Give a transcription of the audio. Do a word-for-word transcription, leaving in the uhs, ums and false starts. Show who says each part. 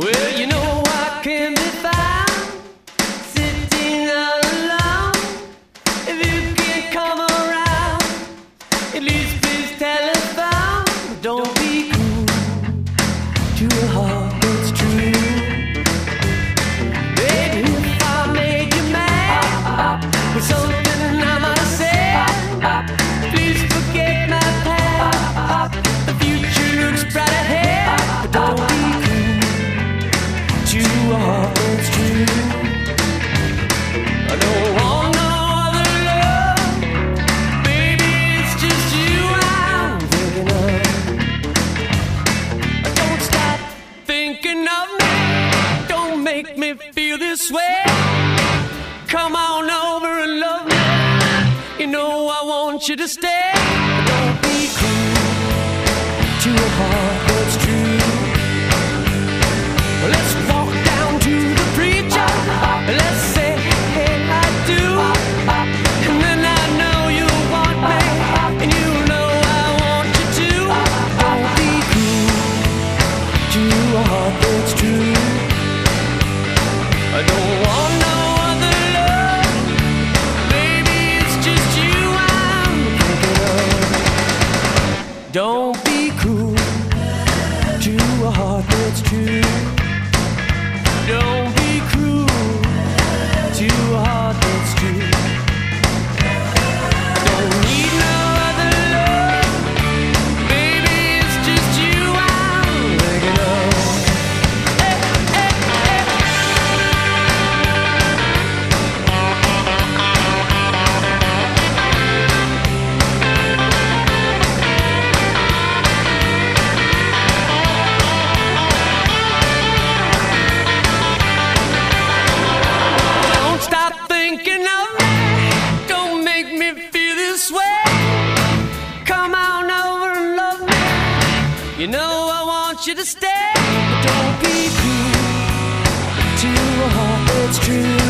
Speaker 1: Well, you know I can be found sitting all alone. If you can't come around, at least please telephone. Don't be cruel to a heart that's true. Baby, if I made you mad with something I might say, please forget my past. The future looks bright ahead, but don't be to a heart that's true. I don't want no other love, baby, it's just you I'm thinking of. Don't stop thinking of me, don't make me feel this way. Come on over and love me, you know I want you to stay. Don't be cruel to a heart that's true. Let's walk down to the preacher. Let's say, hey, I do. And then I know you want me, and you know I want you to. Don't be cruel to a heart that's true. I don't want no other love, baby, it's just you I'm thinking of. Don't be cruel to a heart that's true. Don't be cruel to a heart that's true. Don't need no other love, baby, it's just you I'm thinking of. Hey, hey, hey. Don't stop thinking of me, don't make me feel this way. Come on over and love me, you know I want you to stay. But don't be cruel to a heart that's true.